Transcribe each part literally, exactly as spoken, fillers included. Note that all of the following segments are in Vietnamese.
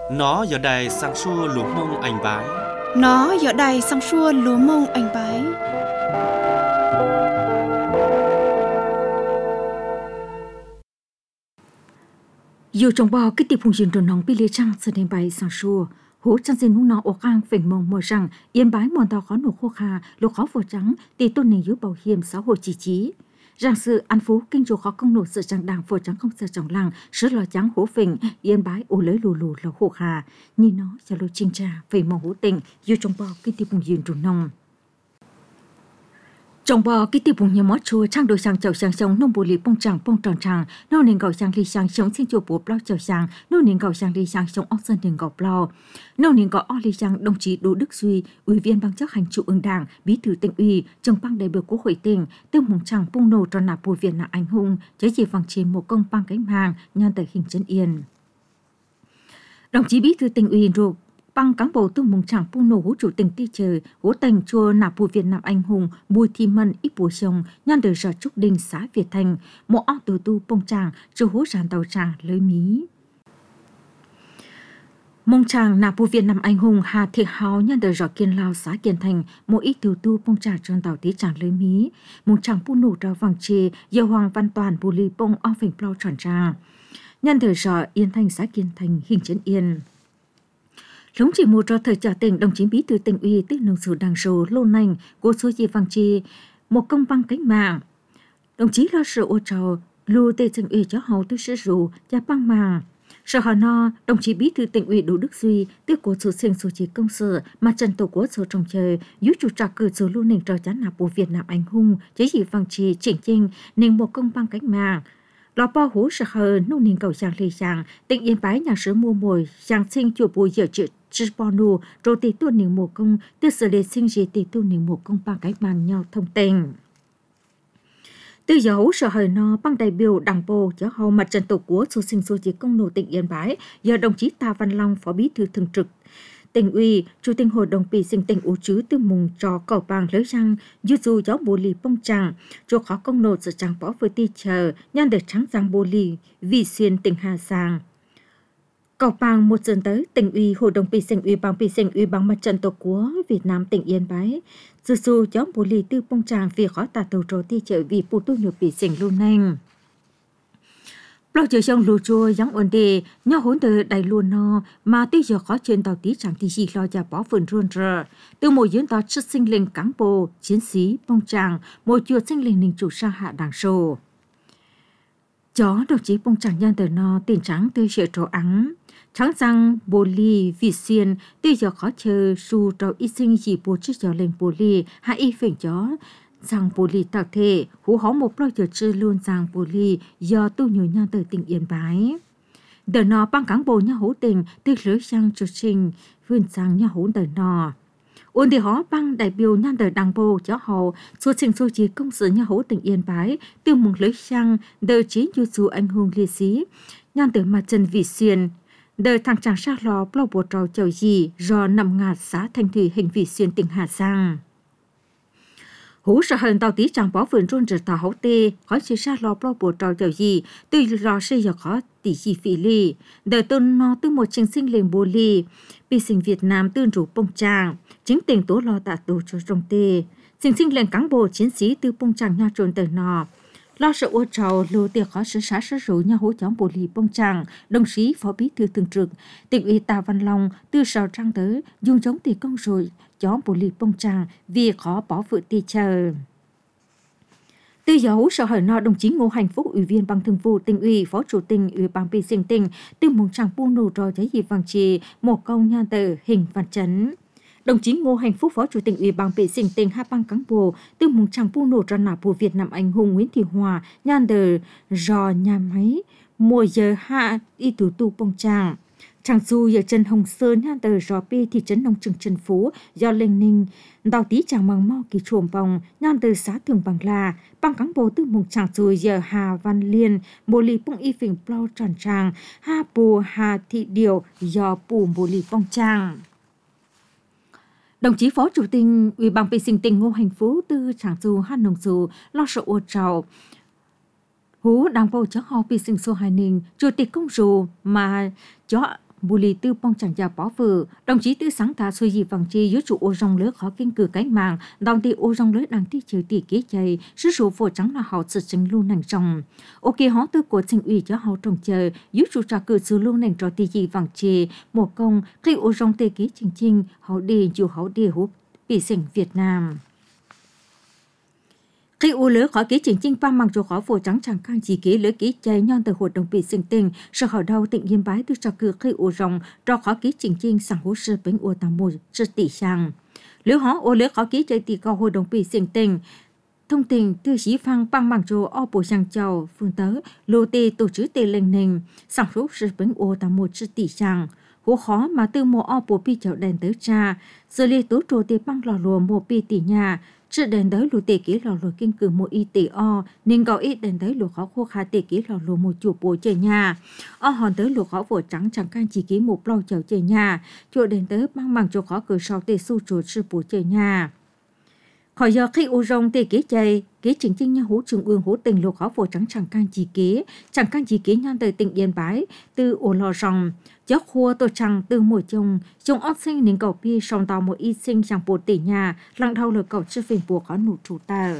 Nó giờ đài sang xua lúa mông anh bái. Nó giờ đài sang xua lúa mông anh bái. Dù trong bao cái tiệp hùng dừng đồ nóng bị lê trăng sẽ đến bài sang xua. Hú chân xin nung nó ổ khang phình mông mơ rằng yên bái mòn tàu khó nổ khô kha lục khó vô trắng thì tôn này giữ bảo hiểm xã hội chỉ trí. Rằng sự an phú kinh dù khó công nổ sự chẳng đàng vô trắng không sợ trọng lăng sự lo trắng hố phình yên bái ổ lưới lù lù là khô kha. Nhìn nó cho lô chinh trà phình mông hú tình dù trong bao cái tiệp hùng dừng đồ nóng. Trong bò cái tiệp bùng nhiều mót chua trang đồ sang chậu sang sông nông bù lì bông tràng bông tròn tràng nông nền gạo sang lì sang sống xin chùa bố bao chậu sang nông nền gạo sang lì sang sống ốc sơn nền gạo bao nông nền gạo o lì sang đồng chí Đỗ Đức Duy ủy viên ban chấp hành trung ương đảng bí thư tỉnh ủy trưởng ban đại biểu quốc hội tỉnh tiêu mùng tràng bung nổ tròn nạp bùi viện là anh hùng chế chỉ vàng trên một công ban cánh hàng nhan tại hình chân yên đồng chí bí thư tỉnh ủy ruột băng cán bộ tư mùng chẳng pu nổ hú chủ tình ti trời hú thành chùa nạp bùi Việt Nam anh hùng bùi thi mân ít bùi sông nhan đời sở trúc đình xã Việt Thành một ao từ tu bông tràng cho hú ràn tàu trà lưới mí mông tràng nạp bùi Việt Nam anh hùng hà thiệt hào nhan đời sở kiên lao xã Kiên Thành một ít từ tu bông trà tròn tàu tí tràng lưới mí mông tràng pu nổ ra vàng chê giờ hoàng văn toàn bùi lì bông ao phình plau tròn trà nhan đời sở Yên Thành xã Kiên Thành hình chấn yên. Lống chỉ một cho thời trả tỉnh đồng chí bí thư tỉnh ủy tức nông sử đảng số lô nành của số gì vàng chi một công băng cách mạng đồng chí lo sự ô trào lưu tê tỉnh ủy cho hầu tư sử rủ và băng màng sở hà no đồng chí bí thư tỉnh ủy Đỗ Đức Duy tức của số sinh số chỉ công sở mặt trận tổ quốc số trồng trời giúp chủ trạc cử số lưu nành cho chán nạp của Việt Nam anh hùng chế gì vàng chi chỉnh chinh nên một công băng cách mạng lò bao hú sở hờ nông nền cầu sang lì sang tỉnh Yên Bái nhà sứ mua mồi sang sinh chùa bùi giờ chữ Chiponu rồi tỷ tuần niệm mùa công từ sự lệ sinh gì tỷ tuần niệm mùa công bằng cái màn nhau thông tình từ giờ hú sở hời no băng đại biểu đảng bộ cho hầu mặt trận tổ quốc số sinh số chỉ công nổ tỉnh Yên Bái giờ đồng chí Ta Văn Long phó bí thư thường trực tỉnh ủy chủ tịch hội đồng bị sinh tỉnh ủ chứ từ mùng cho cầu bằng lưới răng dù dù gió bồ lì bông tràng cho khó công nổ sự tràng bỏ với ti chờ nhan được trắng răng bồ lì vì xuyên tỉnh Hà Giang cầu bằng một giờ tới tỉnh ủy hội đồng bị sinh ủy bằng bị sinh ủy bằng mặt trận tổ quốc Việt Nam tỉnh Yên Bái dù dù gió bồ lì từ bông tràng vì khó tả tàu trò ti chờ vì phụ tu nhiều bị sinh luôn nanh bao giờ trong lù chua giống ổn đề nhau hỗn từ đầy luôn no mà tới giờ khó trên tàu tí chẳng thì gì lo cho bỏ vườn ruộng rờ từ một diễn tàu chất sinh linh cán bộ chiến sĩ bông tràng một chuột sinh linh ninh chủ sa hạ đảng sổ chó đồng chí bông tràng nhân từ no tiền trắng tới sợi trổ ắng trắng răng bồ lì vị xuyên tới giờ khó chờ su trâu y sinh gì bồ chiếc giờ lên bồ lì hạ y phèn chó rằng bồ lì tạo thể hú hó một bao giờ chơi luôn rằng bồ lì do tu nhiều nhau từ tỉnh Yên Bái đợt nọ băng cán bộ nhau hú tình từ lưới sang cho trình vươn sang nhau hú đợt nọ ôn thì hó băng đại biểu nhân đời đảng bộ cho hầu số trình số chỉ công sự nhau hú tỉnh Yên Bái từ mùng lưới sang đời chiến du dù anh hùng liệt sĩ nhân từ mặt trần vị xuyên đời thằng chàng sa lò bao bộ trò chầu gì do nằm ngạt xã Thanh Thủy hình vị xuyên tỉnh Hà Giang hú sợ hờn tàu tí chẳng bỏ vườn rôn rực tàu hấu tê khó chỉ sa lò bao bộ trò chầu gì từ lò xây giờ khó tỷ chi phí lì đời tôn nó từ một trình sinh lên bồ lì bị sinh Việt Nam tương rủ bông tràng chính tỉnh tố lo tạ tù cho rồng tê trình sinh lên cán bộ chiến sĩ từ bông tràng nha trồn tờ nọ lo sợ ô trào lô tiệc khó sử xã sử rủ nhà hỗ chống bồ lì bông tràng đồng chí phó bí thư thường trực tỉnh ủy Ta Văn Long từ sào trang tới dùng chống tỷ công rồi chống bồ lì bông tràng vì khó bỏ vợ ti chờ từ giờ hú sở hở nọ đồng chí Ngô Hành Phúc ủy viên ban thường vụ tỉnh ủy phó chủ tịch ủy ban bị sinh tỉnh từ mùng tràng buôn nổ trò giấy gì vàng trì một câu nhan tờ hình văn chấn đồng chí Ngô Hành Phúc phó chủ tịch ủy ban vệ sinh tỉnh Hà Bang cán bộ từ mùng tràng pu nổ ra nạp của Việt Nam anh hùng Nguyễn Thị Hòa nhan đờ rò nhà máy mùa giờ hạ y tủ tu bông tràng Tràng Du ở Trần Hồng Sơn nhan đờ rò p thị trấn Nông Trường Trần Phú do Lênh Ninh đào tí chàng măng mau kỳ chuồng bồng nhan đờ xã Thường Bằng La bang cán bộ từ mùng Tràng Du giờ Hà Văn Liên bồ lì bông y phình plau tròn tràng ha bù hà thị điều do bù bồ lì bông tràng đồng chí phó chủ tịch ủy ban vệ sinh tỉnh Ngô Hành Phú từ Tràng Du Hà Nông Du lo sợ ô trào hú đảng bộ cho họ bị sinh số hai ninh chủ tịch công dù mà cho bù lì tư bông chẳng già bỏ vừa đồng chí tư sáng tạo suy gì vàng chi dưới trụ ô rong lứa khó kinh cử cánh mạng đồng thì ô rong lứa đang tí chiều tỷ kế chạy sự số phổ trắng là họ sự chính luôn nành trong ok họ tư của chính ủy cho họ trồng chờ dưới trụ trà cử sự luôn nành cho tỷ gì vàng chi một công khi ô rong tê kế trình trình họ đi dù họ đi hút bị sinh Việt Nam khi u lứa khỏi ký chính chính ba mang cho khó phổ trắng chẳng can chỉ ký lứa ký chạy nhon từ hoạt động bị sinh tình sau họ đau tỉnh yên bái từ cho cử khi u rồng cho khó ký chính chính sang hồ sơ bánh u tam mùi sự tỷ sang lứa họ u lứa khó ký chạy tỷ cao hoạt động bị sinh tình thông tin từ sĩ phang băng mang cho o bộ sang châu phương tớ lô tê tổ chức tê lên nền sang hồ sơ bánh u tam mùi sự tỷ sang hố khó mà từ mùa o bộ pi chậu đèn tới cha giờ li tố trồ tê băng lò lùa mùa pi tỷ nhà trước đèn tới lùa tê kỹ lò lùa kinh cử mùa y tỷ o nên gọi ít đèn tới lùa khó khô khá tê kỹ lò lùa mùa chủ bùa chơi nhà o hòn tới lùa khó vỗ trắng chẳng can chỉ kỹ một lò chậu chơi nhà chỗ đèn tới băng bằng chỗ khó cửa sau tê su chuột sư bùa chơi nhà khỏi giờ khi u rong tê kỹ chơi kỹ chính chính nhà hú trung ương hú tình lùa khó vỗ trắng chẳng can chỉ kỹ chẳng can chỉ kỹ nhân tới tỉnh Yên Bái từ ổ lò rong giấc khua tôi chẳng từ mùa chồng chồng ót sinh nên cầu pi sòng tàu một y sinh chẳng bộ tỷ nhà lặng thâu lời cầu chưa phiền buộc có nụ chủ tờ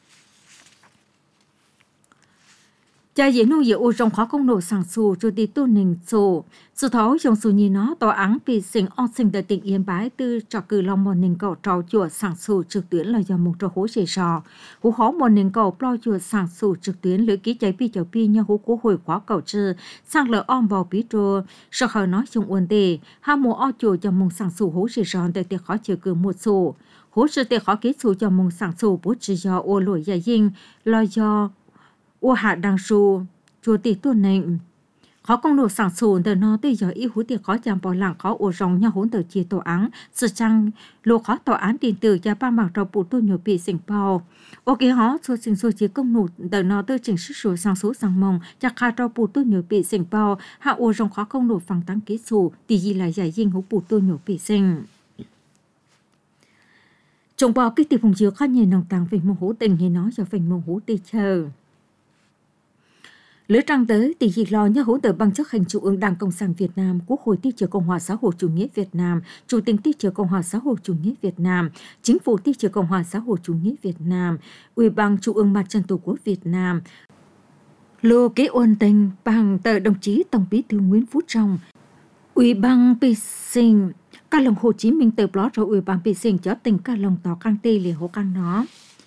cha diễn nông dự ô trong khó công nổ sàng xù cho đi tu nình xù sự thấu trong xù nhìn nó tòa án bị sinh ót sinh tại tỉnh Yên Bái từ trò cử lòng một nình cầu trò chùa sàng xù trực tuyến là do một trò hố chế sò hú khó một nình cầu plo chùa sàng xù trực tuyến lưỡi ký cháy pi chầu pi như hú cố hồi khóa cầu trừ sang lỡ om vào bí trô sợ khởi nói chung uốn tề ha mùa o chùa cho mông sàng xù hố chế sò tại tiệc khó chịu cử một xù hố sự tiệc khó ký xù cho mông sàng xù bố chỉ do ô lỗi dài dinh lo do ô hạ đang su chùa tỷ tuần nệnh khó công nổ sản sùn từ nó tới giờ y hú tiệc khó chạm bỏ lặng khó ô rong nhau hỗn tờ chia tổ án sự chăng lô khó tòa án điện tử và ba mảng trò phụ tôi nhiều bị sinh bao ok họ xua sinh xua chia công nổ từ nó tới chỉnh sức sửa sang số sang mong chắc khá trò phụ tôi nhiều bị sinh bao hạ ô rong khó công nổ phẳng tăng ký sù tỷ gì là giải dinh hú phụ tôi nhiều bị sinh trong bao cái tiệp hùng chiếu khó nhìn nòng tàng về mong hú tình như nó cho về mong hú tì chờ lứa trăng tới tỷ dị lo nhớ hỗn tờ bằng chấp hành trung ương Đảng Cộng sản Việt Nam, Quốc hội Ty trưởng Cộng hòa xã hội chủ nghĩa Việt Nam, Chủ tịch Ty trưởng Cộng hòa xã hội chủ nghĩa Việt Nam, Chính phủ Ty trưởng Cộng hòa xã hội chủ nghĩa Việt Nam, Ủy ban Trung ương Mặt trận Tổ quốc Việt Nam. Lô kế ôn tình bằng tờ đồng chí Tổng Bí thư Nguyễn Phú Trọng, Ủy ban Pi Sinh, các lòng Hồ Chí Minh tờ blog rồi Ủy ban Pi Sinh cho tình các lòng tỏ căng tê lì hồ căng nó.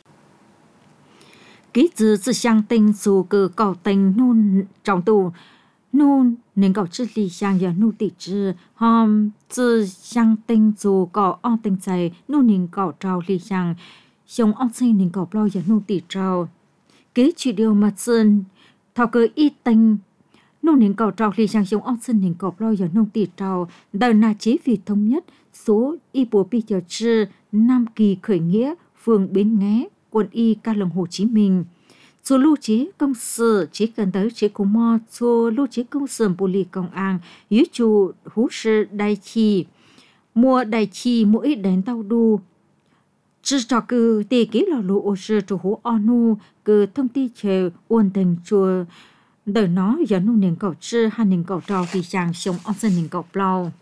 Ký dự sự sang tình dù cử cầu tình nôn trọng tù nôn nên cầu chữ lý sang giờ nụ tỷ chữ hòm sự sang tình dù cầu ong tình dày nôn nên cầu trao lý sang xong ong sinh nên cầu bao giờ nụ tỷ trao ký chỉ điều mặt sơn thảo cơ y tình nôn nên cầu trao lý sang xong ong sinh nên cầu bao giờ nụ tỷ trao đời na chế vì thống nhất số y bố bi giờ chữ Nam Kỳ khởi nghĩa phường Bến Nghé quân y ca lồng Hồ Chí Minh. Số lưu chế công sự chỉ cần tới chế của mò số lưu chế công sự bù lì công an dưới chủ hú sư đại chi mua đại chi mỗi đến tàu đu chỉ cho cứ tì ký lò lụ ô sư chủ hú onu cứ thông tin chờ ôn tình chùa đời nó giờ nụ nền cầu chư hai nền cầu trao vì chàng sống ông dân nền cầu plau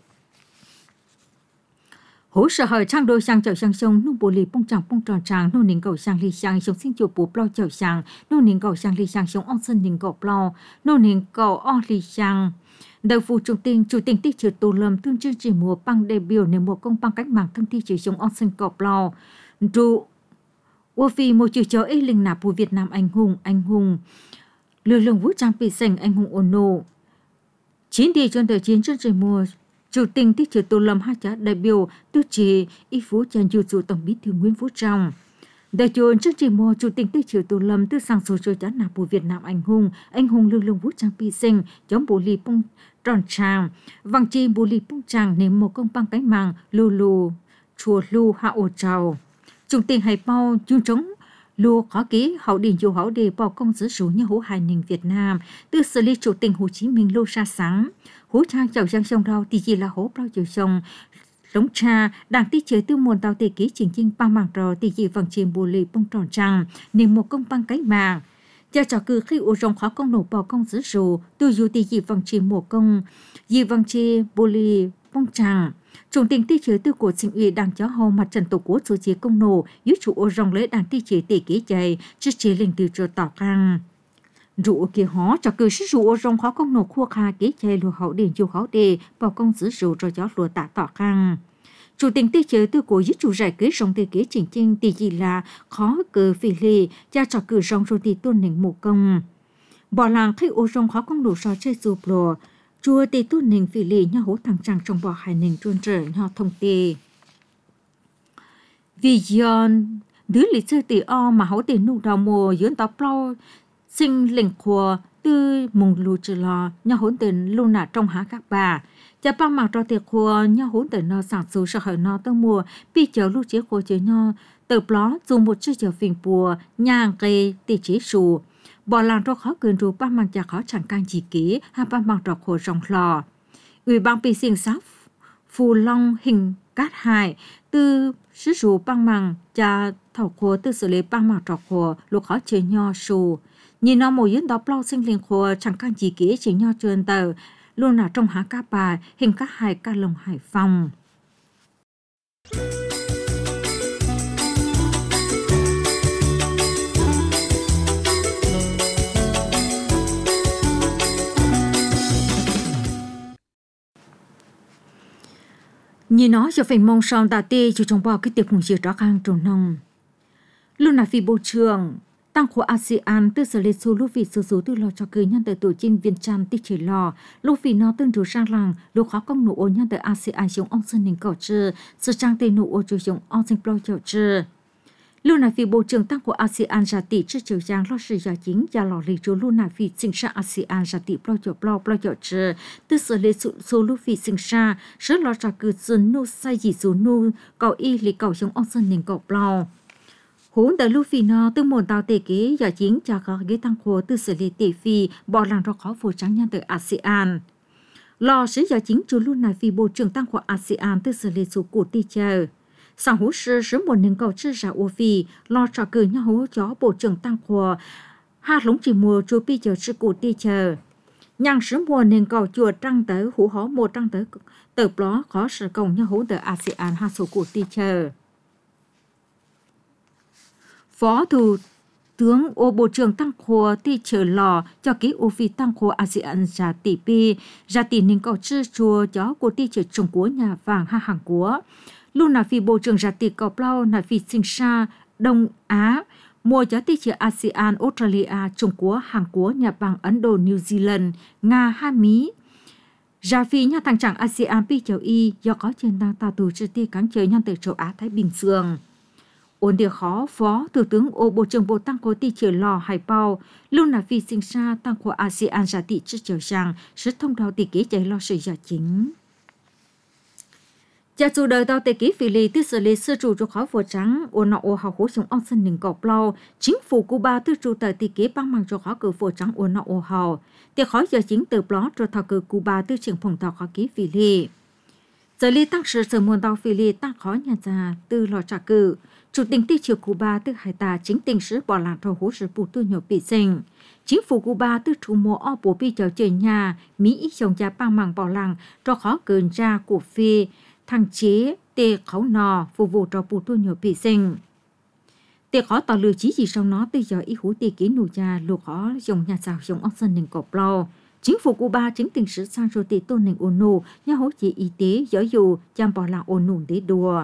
hỗ trợ hơi trang đôi sang chậu sang sông nung bồ lì bông tràng bông tròn tràng nung nín cầu sang lì sang sống sinh chuột bố plau chậu sang nung nín cầu sang lì sang sống ong sân nín cầu plau nung nín cầu o lì sang đầu phụ chủ tịch chủ tịch tích trừ tô lâm tuyên chương chỉ mùa băng đề biểu nên mùa công băng cách mạng thông tin chỉ sống ong sân cầu plau trụ vô vì một chữ cho ấy linh nạp của Việt Nam anh hùng anh hùng lực lượng vũ trang bị sành anh hùng ôn nô chiến đi trong thời chiến chương trình mùa Chủ tịch tích trừ Tô Lâm hai trả đại biểu tư chỉ y phú trần dù chủ Tổng Bí thư Nguyễn Phú Trọng. Đại chuẩn chương trình mùa Chủ tịch tích trừ Tô Lâm tư sang số cho trả nạp của Việt Nam anh hùng, anh hùng lực lượng vũ trang bị sinh chống bổ lì bông tròn tràng, vàng chi bổ lì bông tràng nếm một công băng cánh mạng lù lù, chùa lù hạ ổ trào. Chủ tịch hải bao chung chống lùa khó ký hậu đình dù hậu đề bỏ công giữ số như hữu hài nền Việt Nam từ xử lý Chủ tịch Hồ Chí Minh lô xa sáng hú trang chậu giang sông rau thì chỉ là hố bao chiều sông lống cha đảng tích chế tư nguồn tàu tề ký chỉnh chinh ba mảng trò thì chỉ vàng chìm bù lì bông tròn trăng nên một công băng cái mạng Cha cho cứ khi u rong khó công nổ bỏ công giữ rù, từ dù tì dị vòng trì mùa công, dị vòng trì bồ lì bông tràng. Trung tình ti chế từ của sinh ủy đảng cháu hầu mặt trận tổ quốc số chế công nổ, giúp chủ ô rong lấy đảng ti chế tỷ kế chạy, chứ chế linh từ trò tỏ căng. Rủ kia hó cho cứ sức rủ ô rong khó công nổ khua khá kế chạy lùa hậu điền dù hậu đề, bỏ công giữ rù rồi gió lùa tạ tỏ căng. Chủ tình ti chế từ của giúp chủ giải kế rong tê kế chỉnh chinh tỷ gì là khó cờ phỉ lì, cha cho cứ rong rồi tỷ tuân nỉnh mù công. Bỏ làng khi ô rong khó công nổ so chơi dù lùa, chùa tỷ tuân nỉnh phỉ lì nhau hố thằng chàng trong bỏ hải nỉnh truân trở nhau thông tê. Vì dọn, đứa lý sư tỷ o mà hấu tỷ nụ đào mùa dưỡng tóc lâu, sinh lệnh khua tư mùng lù trừ lò, nhau hốn tình lưu nạ trong há các bà. Chả bằng mặc cho tiệc khua, nhau hốn tình nó sản xuất sợ hở nó tân mùa, bị chờ lưu chế khua chế nhau, tờ bló dùng một chiếc chờ phình bùa, nhàng cây tỷ chế sù. Bỏ làng cho khó quyền rù bằng mặc chả khó chẳng can gì kế, hay bằng mặc cho khổ rong lò. Ủy ban bị sinh sắc, phù long hình cát hại, từ sức rù bằng mặc chả thảo khua từ xử lý bằng mặc cho khổ, lúc khó chế nhau sù. Nhìn nó mùa yến đó bao sinh linh khổ chẳng can gì kế chế nhau trơn tờ, luôn là trong há cá bà, hình các hải ca lồng Hải Phòng. Nhìn nó cho phải mong son tà tê cho trong bao cái tiệc mùng diệt đó khang trồn nông. Luôn là phi bộ trường, tăng khổ a sê an từ sở lệ số lúc vì sử dụng từ lò cho cười nhân từ tổ chinh viên tràn tích chỉ lò, lúc vì nó tương rủ sang làng, lúc khó công nụ ô nhân từ a sê an dùng ông sân ninh cầu trừ, sự trang tê nụ ô chủ dùng ông sinh plo chậu trừ. Luôn là phi bộ trường tăng khổ a sê an ra tỷ trước chiều giang lo sự giả chính và lò lì chú luôn là phi sinh ra a sê an ra tỷ plo chậu plo plo chậu trừ, từ sở lệ số lúc vì sinh ra, sự lò cho cười dùn nụ sai dị dù nụ, cầu y lì cầu dùng ông sân ninh cầu plo. Hốn tại lúc phi nó từ một tàu tệ kế giả chính cho có ghế tăng khổ từ xử lý tệ phi bỏ làng cho khó phổ trắng nhân từ a sê an. Lò sử giả chính chú luôn là phi bộ trưởng tăng khổ a sê an từ xử lý số cổ tì chờ. Sau hú sư sử một nền cầu chư giả ô phi, lò trò cử nhau hú chó bộ trưởng tăng khổ hạ lũng chỉ mùa chú pi chờ sư cổ tì chờ. Nhàng sử mùa nền cầu chùa trăng tới hú hó một trăng tới tờ đó khó sử cầu nhau hú từ a sê an hạ số cổ tì chờ. Phó Thủ tướng ô Bộ trưởng tăng khổ ti chờ lò cho ký ô phi tăng khổ a sê an ra tỷ pi ra tỷ ninh cầu chư chùa chó của ti chờ Trung Quốc nhà vàng ha Hàn Quốc. Luôn là phi Bộ trưởng ra tỷ cầu plau là phi sinh sa Đông Á mua cho ti chờ a sê an Australia Trung Quốc Hàn Quốc nhà vàng Ấn Độ New Zealand Nga ha Mỹ. Ra phi nhà thằng chẳng a sê an pi chờ y do có trên đang tàu tù chư ti cắn chơi nhân từ châu Á Thái Bình Dương. Ôn địa khó phó thủ tướng ô bộ trưởng bộ tăng khổ ti chờ lò hải bao luôn là phi sinh ra tăng khổ a sê an giả tỷ trước chờ rằng sự thông đạo tỷ kế chạy lo sự giả chính. Cha chủ đời tàu tỷ kế phi lì tư xử lý sư chủ cho khó phổ trắng ô nọ ô học hỗ trong ông sân nình cọp lâu chính phủ Cuba tư chủ tờ tỷ kế bằng bằng cho khó cử phổ trắng ô nọ ô hào tỷ khó giờ chính từ blog cho thảo cử Cuba tư trưởng phòng tàu khó ký phi lì. Giờ lý tăng sự sở muôn tàu phi lì tăng khó nhà già từ lò trả cử. Chủ tịch ti triều Cuba từ hải tà chính tình sứ bỏ làng thầu hỗ trợ bù tu nhiều bị sinh. Chính phủ Cuba từ chủ mùa o bổ bị trở trời nhà, Mỹ ít dòng gia bằng màng bỏ làng, cho khó cơn ra của phi, thằng chế, tê khấu nò, phục vụ cho bù tu nhiều bị sinh. Tê khó tỏ lưu chí gì sau nó từ giờ ý hữu tê ký nụ gia lù khó dòng nhà xào dòng ốc sân nền cọp lâu. Chính phủ Cuba chính tình sứ sang rồi tê tôn nền ôn nụ, nhà hỗ trợ y tế, giáo dục, chăm bỏ làng ôn nụ để đùa.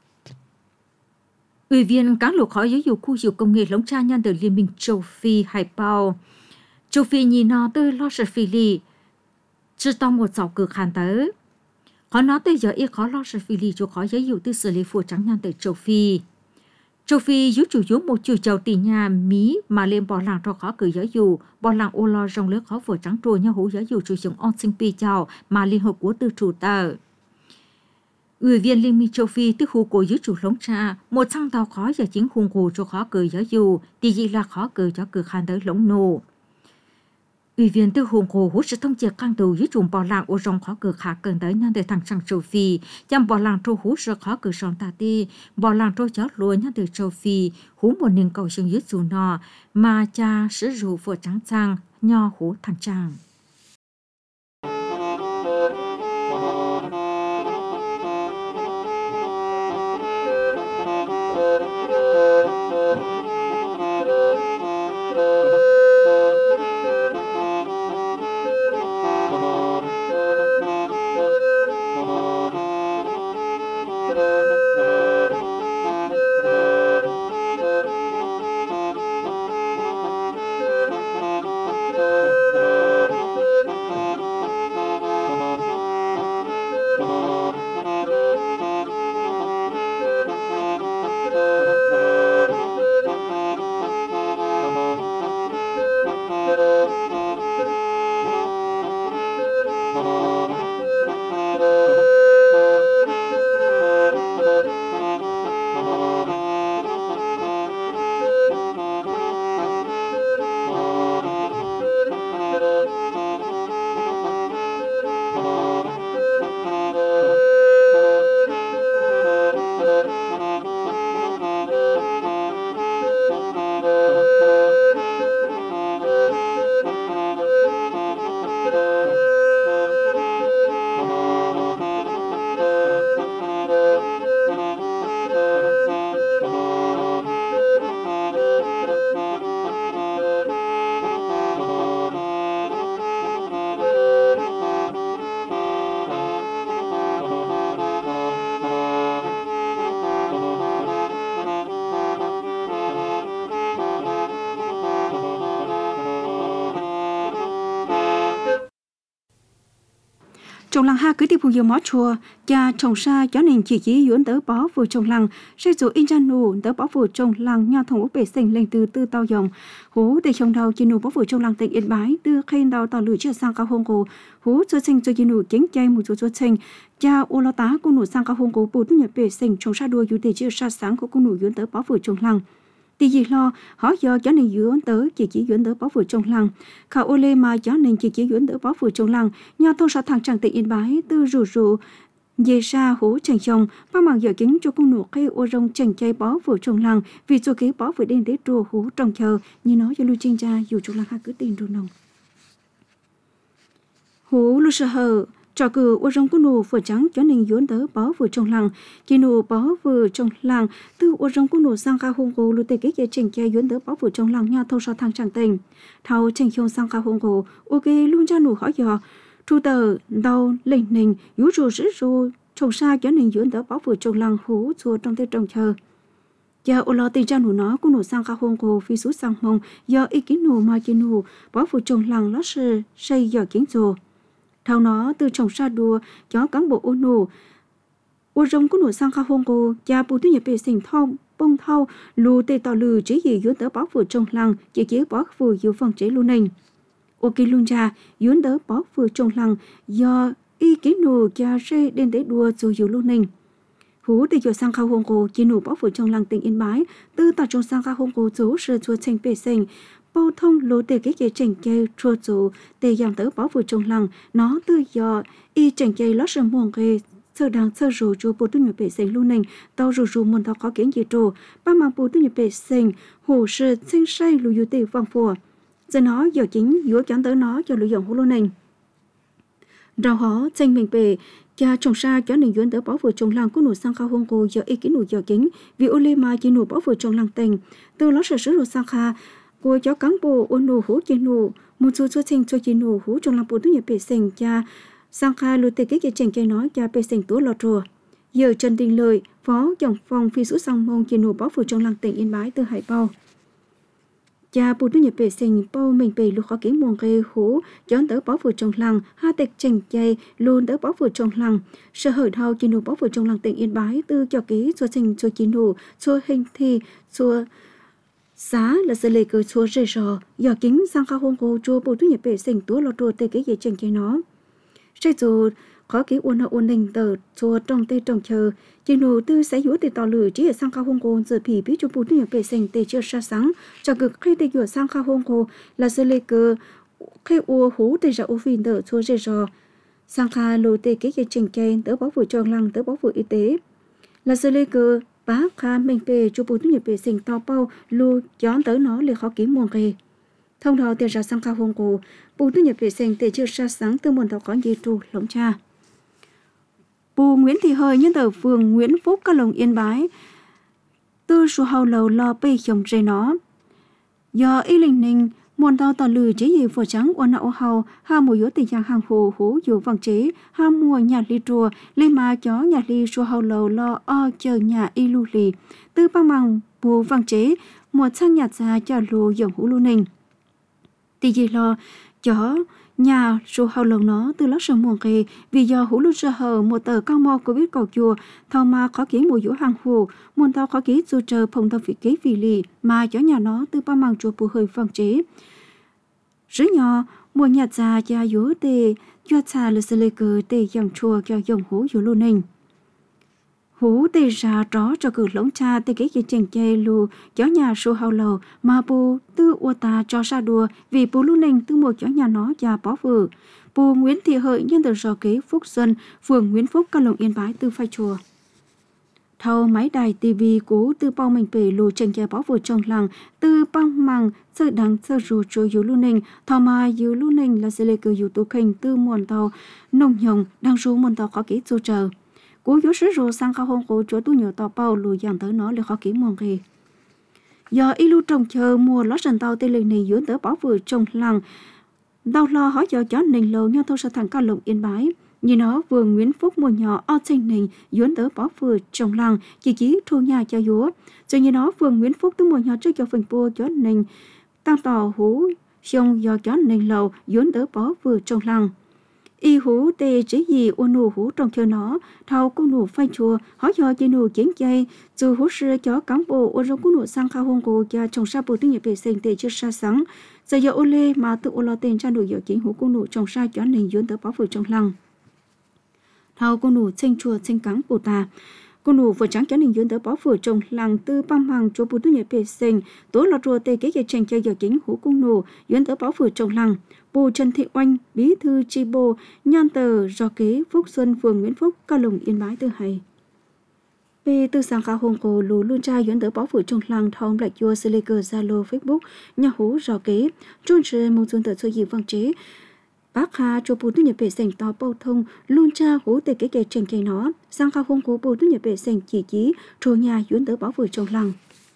Ủy viên cán lục khỏi giáo dục khu dục công nghệ lống tra nhân từ Liên minh châu Phi Hải Bao. Châu Phi nhìn nó tới lo sợ phi lì, chứ tông một dọc cực hàn tới. Khó nói tới giờ ít khó lo sợ phi lì cho khó giáo dục từ xử lý phù trắng nhân từ châu Phi. Châu Phi giúp chủ yếu một chủ chầu tỷ nhà Mỹ mà lên bỏ làng cho khó cử giáo dục, bỏ làng ô lo rong lưới khó phù trắng trùa nhau hữu giáo dục chủ dùng on sinh pi chào mà Liên Hợp Quốc tư chủ tờ. Ủy viên Liên minh châu Phi từ khu cổ dưới chủ lống cha, một sang tàu khó giờ chính hùng hồ cho khó cử giáo dục, thì gì là khó cử cho cử khăn tới lống nô. Ủy viên từ hùng hồ hút sự thông chiết căng đầu dưới trùng bỏ làng ô rong khó cử khá cần tới nhân để thằng sang châu Phi, chăm bỏ làng trâu hút sự khó cử sòng tà ti, bỏ làng trâu chó lúa nhân từ châu Phi, hú một niềm cầu sinh dưới dù nọ, mà cha sử dụng phở trắng trang, nho hú thằng trang. Trong làng ha cứ đi phù yêu mó chùa, cha trồng sa cho nên chỉ chỉ yuan tớ bó vừa trong làng, sẽ dụ in ra nụ tớ bó vừa trong làng nhà thùng ốc bể sinh lên từ tư tao dòng, hú để trong đầu chỉ nụ bó vừa trong làng tỉnh Yên Bái, đưa khen đầu tàu lửa chưa sang cao hông cổ, hú cho sinh cho chỉ nụ chính chay một chỗ cho sinh, cha ô lo tá cô nụ sang cao hông cổ bù tu nhập bể sinh trong sa đua yu để chưa sa sáng của cô nụ yuan tớ bó vừa trong làng. Tí gì lo, họ giờ cho nên yuan tớ chỉ chỉ yuan tớ bó vừa trong làng, khả ô lê mà cho nên chỉ chỉ yuan tớ bó vừa trong làng, nhà thôn sa thằng chẳng tỉnh Yên Bái từ rủ rủ về xa hố chẳng chồng, ba mảng giờ kính cho con nụ cây ô rong chẳng chay bó vừa trong làng, vì cho kế bó vừa đến để trùa hố trong chờ, như nó cho lưu trên cha dù trong làng ha cứ tin rồi nồng. Hố lưu sơ hờ, trò cử ô rong con nụ vừa trắng cho nên yuan tớ bó vừa trong làng, khi nụ bó vừa trong làng, từ ô rong con nụ sang ca hông gồ lưu tê kế kế chẳng chay yuan tớ bó vừa trong làng nhà thôn sa thằng chẳng tình, thao chẳng chồng sang ca hông gồ, ok luôn cha nụ hỏi giờ. Chú tờ đau lên nền vũ trụ sử dụng trồng sa cho nên dưỡng đỡ bảo vệ trồng làng hú chùa trong tết trồng chờ. Giờ ô lo tình trạng nụ nó cũng nụ sang ca hông cổ phi xuất sang mông do ý kiến nụ mà chỉ nụ bảo vệ trồng làng lót sư xây giờ kiến rồ. Thao nó từ trồng sa đùa cho cán bộ ô nụ. Ô rong cũng nụ sang ca hông cổ cha bù tư nhập bề sinh thong bông thao lù tê tỏ lừ chỉ gì dưỡng đỡ bảo vệ trồng làng chỉ chỉ bảo vệ dự phần chế luôn nền. Ok luôn cha, yuan đỡ bó vừa trong làng do y kiến nụ cha rê đến để đua dù dù luôn nình. Hú để cho sang khao hông cổ chỉ nụ bó vừa trong làng tỉnh Yên Bái, từ tạo trong sang khao hông cổ chú sư chua chênh bề sinh, bao thông lô tê cái kế chênh kê chua chú tê giảm tớ bó vừa trong làng, nó từ do y chênh kê lót sơ muông kê, sơ đàng sơ rù chua bố tư nhập bề sinh luôn nình, tao rù rù môn thao có kiến gì trù, ba mạng bố tư nhập bề sinh, hồ sư sinh say lù yu tê vang phùa. Giờ nó giờ chính giữa chán tới nó cho lựa dòng hô lô nền. Rào hó tranh mình bề cha trồng sa cho nên dưỡng tới bảo vừa trồng làng của nụ sang khao hông cô giờ ý kiến nụ giờ chính vì ô lê mà chỉ nụ bảo vừa trồng làng tình từ đó sở sử nụ sang kha của cháu cán bộ ô nụ hú chỉ nụ một số số sinh cho chỉ nụ hú trong làng bộ tốt nghiệp bề sinh cha sang kha lùi tê cái cái chèn cây nói cha bề sinh tố lọt rùa giờ Trần Đình Lợi phó dòng phòng phi xuất sang mông chỉ nụ bảo vừa trồng làng tỉnh Yên Bái từ Hải Bao. Cha bù tu nhập bề sinh bao mình bề lu khó kiến muôn gây hú chón tới bó vừa trong làng ha tịch chành chay luôn tới bó vừa trong làng sở hở thao chỉ nụ bó vừa trong làng tỉnh Yên Bái từ cho ký cho sinh cho chỉ nụ cho hình thi cho giá là sự lệ cờ cho rơi rò giờ kính sang khao hông cô cho bù tu nhập bề sinh túa lo trùa tê cái gì chành chay nó sai rồi khó ký uốn hậu uốn đình tờ cho trong tê trồng chờ chỉ nụ tư sẽ dũa tê tỏ lử chỉ ở sang khao hông cô giờ phỉ biết cho bù tu nhập bề sinh tê chưa sa sáng cho cực khi tê dũa sang khao hông cô là sự lệ cờ khi ua hú tê ra u phin đỡ chua dê rò sang kha lô tê kế kế trình kê đỡ bảo vụ trong lăng đỡ bảo vụ y tế là sơ lê cơ bá kha mình bề cho bù tu nhập bề sinh tao bao lô chón tới nó lê khó kiếm muôn kề thông đó tê ra sang kha hông cổ bù tu nhập bề sinh tê chưa sa sáng từ muôn tao có gì tru lộng cha bù Nguyễn Thị Hơi nhân tờ phường Nguyễn Phúc các lồng Yên Bái tư số hầu lầu lo bê chồng rê nó do y linh ninh muôn tao tao lừ chế gì phở trắng ôn nạo hầu ha mùi yếu tình trạng hàng hồ hú dù vàng chế ha mua nhà ly trùa lên mà chó nhà ly số hầu lầu lo o chờ nhà y lưu lì tư băng bằng bù vàng chế một sang nhạt ra cho lù dòng hú lưu ninh thì gì lo chó nhà số hầu lầu nó từ lót sầm muồng kề vì do hú lưu sơ hờ một tờ cao mò của biết cầu chùa thao mà khó ký mùi yếu hàng hồ muôn tao khó ký dù chờ phòng thao vị kế vì lì mà chó nhà nó từ băng bằng chùa bù hơi vàng chế rứa nhỏ mùa nhạt già cha yếu tê cho cha là sơ lê cờ tê dòng chùa cho dòng hú yếu lưu ninh hú tê ra tró cho cử lỗng cha tê kế trình chê lù chó nhà số hào lầu mà bù tư ua ta cho ra đùa vì bù lưu ninh tư một chó nhà nó và bó vừa bù Nguyễn Thị Hợi nhân từ rò kế Phúc Xuân phường Nguyễn Phúc các lồng Yên Bái tư phai chùa thâu máy đài tivi cú tư bao mình bể lù trình chè bó vừa trong làng tư băng màng sơ đắng sơ rù cho yếu lưu ninh thao mà yếu lưu ninh là sẽ lê cử yếu tố khinh tư muôn tàu nông nhồng đang rú muôn tàu khó kỹ dù chờ cú yếu sứ rù sang khao hông cố chúa tu nhiều tàu bao lù dàng tới nó là khó kỹ muôn kì do y lưu trồng chờ mùa lót sần tàu tê lệnh này yếu tới bó vừa trong làng đau lo hỏi cho chó nình lâu nhau thâu sa thẳng cao lồng Yên Bái như nó vừa Nguyễn Phúc mùa nhỏ o tranh nình yuốn tới bó vừa trong làng chỉ chỉ thu nhà cho dúa rồi như nó vừa Nguyễn Phúc tới mùa nhỏ trước cho phần bua chó nình tăng tàu hú xong do chó nình lâu yuốn tới bó vừa trong làng y hú tê chỉ gì u nụ hú trong chờ nó thâu cô nụ phai chùa hỏi cho chị nụ chiến chay dù hú sư chó cán bộ u rong cô nụ sang khao hông cô cha trồng sa bù tiếng nhật vệ sinh tê chưa sa sáng giờ giờ ô lê mà tự ô lo tên cha nụ dạo chính hú cô nụ trồng sa chó nình yuốn tới bó vừa trong làng thao cô nụ chênh chùa chênh cắn bù tà cô nụ vừa trắng cho nên dưỡng tới bó vừa trồng làng tư băm hàng cho bù tu nhật bề sinh tối là chùa tê kế kế tranh chơi giờ chính hữu cô nụ dưỡng tới bó vừa trồng làng bù Trần Thị Oanh bí thư chi bô nhan tờ do kế Phúc Xuân phường Nguyễn Phúc cao lồng Yên Bái tư hay về từ sáng khá hông cổ lù luôn trai dưỡng tới bó vừa trồng làng thong lại chùa sê lê cờ Zalo Facebook nhà hữu do kế trôn trời mong xuân tờ số gì vang chế bác Hà cho bù tu nhập bể sành to bao thông luôn cha hú tê kế kế trình cây nó sang khao không cố bù tu nhập bể sành chỉ chí trô nhà yuốn tới bảo vừa trong làng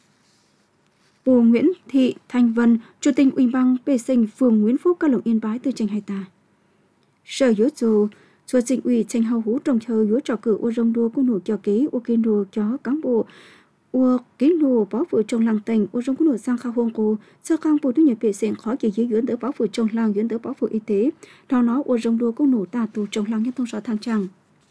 bù Nguyễn Thị Thanh Vân chủ tịch ủy ban bể sành phường Nguyễn Phúc các lồng Yên Bái từ tranh hai ta sở yếu dù chủ tịch ủy tranh hào hú trồng chờ yếu trò cử ô rong đua cung nụ cho kế ô kiên đùa cho cán bộ ua kỹ nụ bảo vừa trong làng tỉnh ua trong cung nụ sang khao hông cô sơ khang bù tu nhập bể sành khó chỉ dưới dưỡng tới bảo vừa trong làng dưỡng tới bảo vừa y tế thao nó ua trong đua cung nụ tà tù trong làng nhất thông sở thang tràng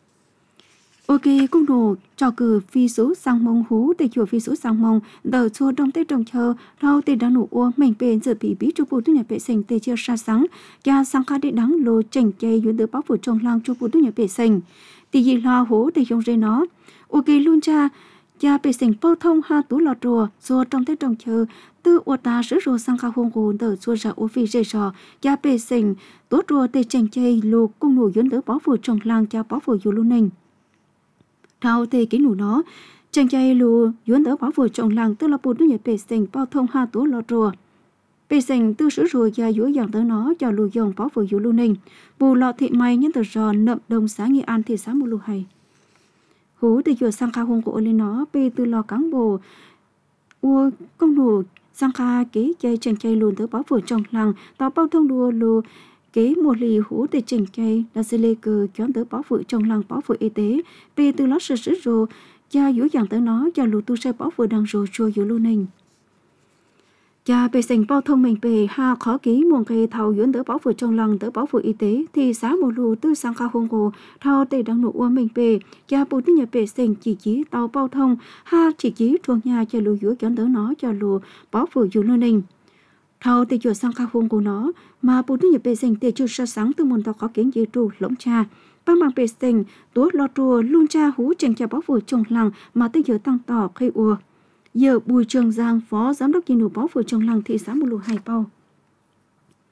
ok cung nụ trò cử phi số sang mông hú để chùa phi số sang mông đờ chùa đông tết trồng chờ thao tê đá nụ ua mình bền giờ bị bí cho bù tu nhập bể sành tê chia sa sáng cha sang khá để đắng lô chỉnh chay dưỡng tới bảo vừa trong làng cho bù tu nhập bể sành tì gì lo hú để trong dây nó ok luôn cha cha bề sinh bao thông ha tú lọt rùa rồi trong tết trồng chờ tư ô ta sứ rùa sang khao hông gồn tờ xua ra ô phi dây sò cha bề sinh tốt rùa tê chành chay lù cung nụ yuốn tới bó vừa trong làng cha bó vừa yu lu ninh thao tê kỹ nụ nó chành chay lù yuốn tới bó vừa trong làng tư là bù tu nhập bề sinh bao thông ha tú lọt rùa bề sinh tư sứ rùa cha yuốn dạng tới nó cho lù dòng bó vừa yu lu ninh bù lọ thị may nhân tờ rò nậm đông xã Nghệ An thị xã Mù Lù Hay hú để chùa sang kha hông cổ lên nó bê từ lò cán bộ ua công nụ sang kha kế chơi chành chay luôn tới bó vừa trong làng tàu bao thông đua lù kế một lì hú để chành chay là xe lê cờ chón tới bó vừa trong làng bó vừa y tế bê từ lót sơ sứ rồ cha dũ dạng tới nó cha lù tu xe bó vừa đang rồ chùa dũ lưu ninh cha bề sành bao thông mình bề ha khó ký muôn cây thầu yuốn tới bảo vừa trong làng tới bảo vừa y tế thì xã mù lù tư sang khao hông cổ thao tê đang nụ ua mình bề cha bù tư nhập bề sành chỉ chí tàu bao thông ha chỉ chí chuông nhà cho lù yuốn chón tới nó cho lù bảo vừa yu lưu ninh thao tê chùa sang khao hông cổ nó mà bù tư nhập bề sành tê chưa sa sáng từ môn tàu khó kiến gì trù lỗng cha băng bằng bề sành tối lo trùa luôn cha hú chành cha bảo vừa trong làng mà tới giờ tăng tỏ khi ua giờ Bùi Trường Giang phó giám đốc chi nụ bó vừa trong làng thị xã Mù Lù Hải bao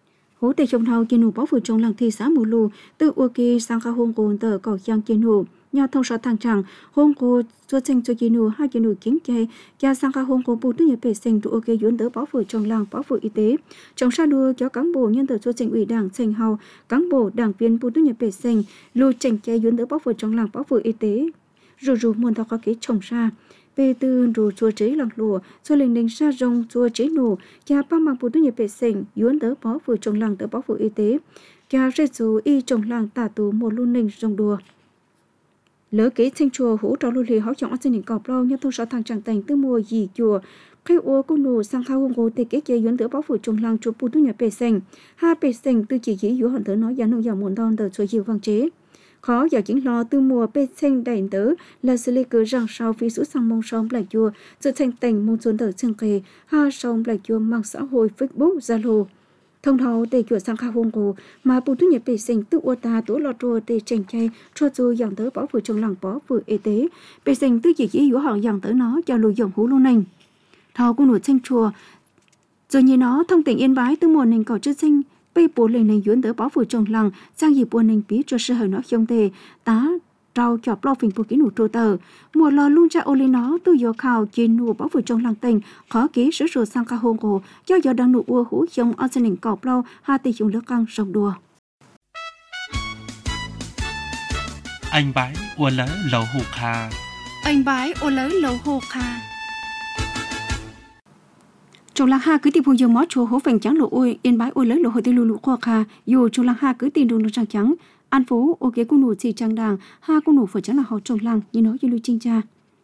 hố tây trong thao kiến nụ bảo phủ trong làng thị xã mù lù từ uki sang khá hông cồn tờ cỏ giang kiến nụ nhà thông sở thang tràng hông cô cho tranh cho kiến nụ hai kiến nụ kiến kê gia sang khá hông cô bù tư nhập bể sinh từ uki yuan tờ bảo phủ trong làng bảo phủ y tế trong sa đua cho cán bộ nhân tờ cho tranh ủy đảng tranh hào cán bộ đảng viên bù tư nhập bể sinh lưu tranh kê yuan tờ bảo phủ trong làng bảo phủ y tế rồi rồi muốn thao có kế trồng ra về từ rù chùa chế lăng lùa cho linh đình sa rong chùa chế nổ cha ba mang bù tư nhập bể sinh yuan tờ bảo phủ trong làng tờ bảo phủ y tế cha rết dù y trong làng tả tù một luôn ninh rong đùa lỡ kế thanh chùa hỗ trợ lưu lì hỗ trợ cho những cọp lâu như thông sở thằng chẳng thành từ mùa gì chùa khai ô cô nô sang khao hông cô tê kế chế yuan tờ bảo phủ trong làng chùa bù tư nhập bể sinh ha bể sinh từ chỉ dĩ dụ hận thở nói giá nông giàu muộn đòn tờ chùa diệu vang chế khó giờ chính lo từ mùa bê sinh đẩy tớ là xử lý cứ rằng sau phí số sang mong sông lại chùa sự thành tình mong xuân tờ chân kề ha sông lại chùa mạng xã hội Facebook Zalo thông thầu để chùa sang khao hông cô mà bù tư nhập bể sinh tự ô ta tổ lọt rùa để tranh chay cho dù dòng tớ bảo phủ trong làng bảo phủ y tế bể sinh tự chỉ dĩ dụ họ dòng tớ nó cho lùi dòng hú luôn nành thầu cô nổi tranh chùa rồi như nó thông tình yên bái từ mùa nành cỏ chưa sinh bây bố lên nành yuan tớ bảo phủ trong làng sang dịp buồn nành bí cho sự hở nó không tề tá trao chọp lo phình bù ký nụ trô tờ mùa lò luôn cha ô lên nó từ gió khảo trên nụ bảo phủ trong làng tình khó ký sửa sửa sang ca hôn cổ cho gió đang nụ ua hú trong ở trên nành cọp lâu hai tỷ dùng nước căng sông đùa anh bái ua lỡ lầu hù kha anh bái ua lỡ lầu hù kha trong làng ha cứ tìm vùng dùng mó chùa hố phèn trắng lộ ôi yên bái ôi lớn lộ hồi tiêu lù lụ khoa kha dù trong làng ha cứ tìm đường trắng trắng an phố ô kế cung nụ chỉ trắng đàng ha cung nụ phở trắng là họ trong làng như nói như lưu trinh cha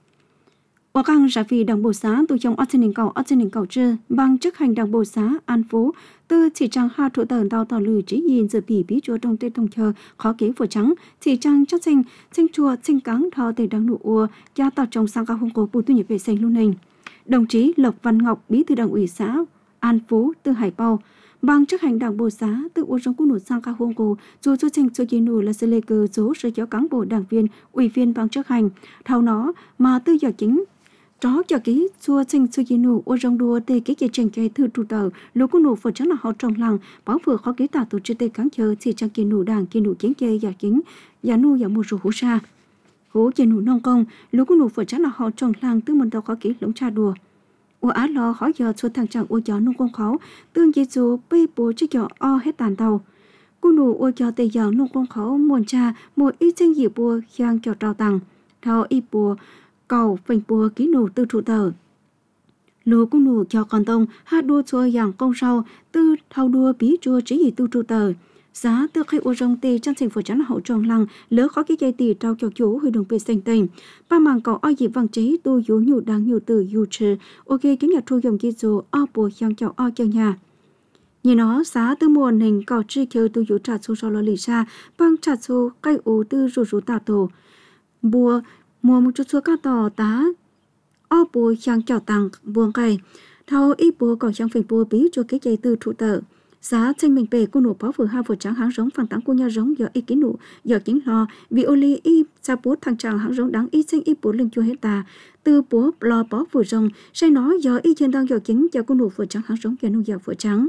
ô căng giả vì đảng bộ xã tu trong ở trên đỉnh cầu ở trên đỉnh cầu chưa bằng chức hành đảng bộ xã an phố từ chỉ trắng ha thủ tờ đào tỏ lử chỉ nhìn giờ bỉ bí chùa trong tây thông chờ khó kế phở trắng chỉ trắng chắc xanh xanh chùa xanh cắng thao tây đằng nụ ua gia tạo trong sang cao hông cố bù tu nhập vệ sinh luôn hình đồng chí Lộc Văn Ngọc, bí thư đảng ủy xã An Phú, từ Hải Bao, bằng chấp hành đảng bộ xã từ ô trong cung nổ sang cao hông cổ, dù cho trình cho kiến nổ là sẽ lê cờ số sẽ cho cán bộ đảng viên, ủy viên bằng chấp hành, thao nó mà tư giờ chính. Đó cho ký xua trình cho kiến nổ ô trong đua tê ký kế trình kế thư trụ tờ, lũ cung nổ phở chắc là họ trong làng, báo vừa khó ký tả tổ chức tê kháng chờ chỉ trang kiến nổ đảng kiến nổ kiến kê giả chính, giả nu giả một số hú xa. Hố trên nụ nông công, lũ cung nổ phở chắc là họ trong làng tư mần tàu khó ký lũng cha đùa. Ủa á lo khó giờ cho thằng chàng ủa chó nông công khó, tương dây dù bê bố chứ chó o hết tàn tàu. Cô nụ ủa chó tây giờ nông công khó muôn cha, một ít chân dì bùa khiang chó trao tặng, thao y bùa, cầu phành bùa ký nụ tư trụ tờ. Lũ cô nụ chó còn tông, hát đua chua dạng công sau, tư thao đua bí chua trí gì tư trụ tờ. Giá từ khi ô rong tì trong thành phố chắn hậu tròn lăng lỡ khó cái dây tì trao cho chủ hội đồng bê xanh tình ba màng cầu oi dịp vàng chế tu dụ nhụ đáng nhụ từ yu trừ ok cái nhà thu dòng ghi dù o bùa chàng chào o cho nhà nhìn nó giá từ mùa hình cầu tri kêu tu dụ trả xu sau lo lì xa băng trả xu cây ủ tư rủ rủ tạ tổ bùa mùa một chút xua cá tỏ tá o bùa chàng chào tặng buông cây thao ít bùa còn chàng phình bùa bí cho cái dây từ trụ tờ giá tranh mình về cô nụ báo vừa hai vừa trắng hãng giống phản táng cô nhà giống giờ ý kiến nụ giờ chính lo vì ô li y sa bố thằng chàng hãng giống đáng y sinh y bố lên chua hết ta từ bố lo bó vừa rồng say nói giờ y trên đang giờ chính giờ cô nụ vừa trắng hãng giống giờ nụ giờ vừa trắng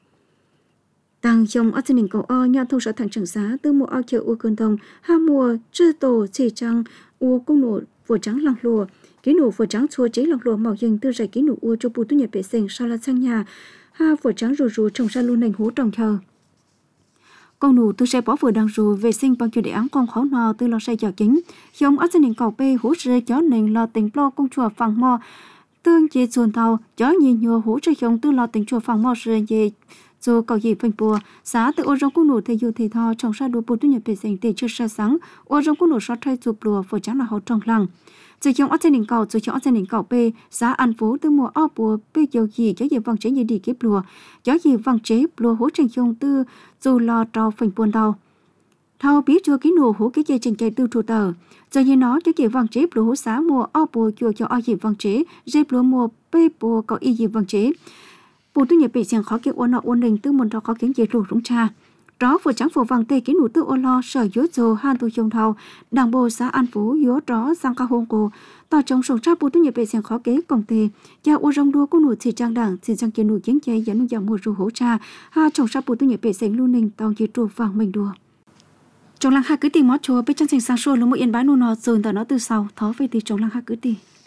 tăng trong ở trên cầu o nhà thông sở thằng trưởng giá từ mùa o chợ u cơn thông ha mùa chưa tổ chỉ trăng u cô nụ vừa trắng lăng lùa ký nụ vừa trắng chua chế lăng lùa màu dừng từ dạy ký nụ u cho bù tu nhập vệ sinh sau là sang nhà ha vừa trắng rù rù trồng ra luôn nành hú trồng thờ con nụ tôi sẽ bỏ vừa đang rù vệ sinh bằng chuyện để án con khó nò từ lo say giờ chính giống ở trên nền cầu bê hú rê chó nền lo tình lo công chùa phẳng mò tương chế chuồn tàu chó nhìn nhua hú rê giống từ lo tình chùa phẳng mò rê về dù cầu gì phanh bùa xã từ ô rong con nụ thì dù thì thò trồng ra đua bù tu nhập vệ sinh thì chưa sa sáng ô rong con nụ sót thay chụp lùa vừa trắng là hậu trồng lăng chỉ trong ở trên đỉnh cầu chỉ trong ở trên đỉnh cầu b giá An Phú từ mùa o bùa b dầu gì cho gì vàng chế gì đi kiếp lùa cho gì vàng chế lùa hỗ trình chung tư dù lo trao phình buồn đau thao biết chưa ký nụ hỗ cái dây trình chạy tư trụ tờ giờ như nó cho gì vàng chế lùa hỗ xã mùa o bùa chùa cho o gì vàng chế dây lùa mùa b bùa có y gì vàng chế bùa tu nhập bị xiềng khó kêu ôn nọ ôn đình tư môn cho khó kiếm gì lùa đúng cha đó vừa trắng phổ vàng tê ký nụ tư ô lo sở yếu dồ han tu dông thầu đảng bộ xã An Phú yếu đó sang ca hôn cô tỏ trong sổ tra bù tư nhập bệ xem khó kế công tê gia ô rong đua cô nụ chỉ trang đảng chỉ trang kiến nụ chiến chay dẫn nụ giảm mùa ru hỗ tra ha trong tra bù tư nhập bệ xem lưu ninh tàu dì trụ vàng mình đùa trong làng hai cứ tìm mót chùa bên chân thành sang xua lúc một yên bái nụ nọ rồi tờ nó từ sau thó về từ trong làng hai cứ tìm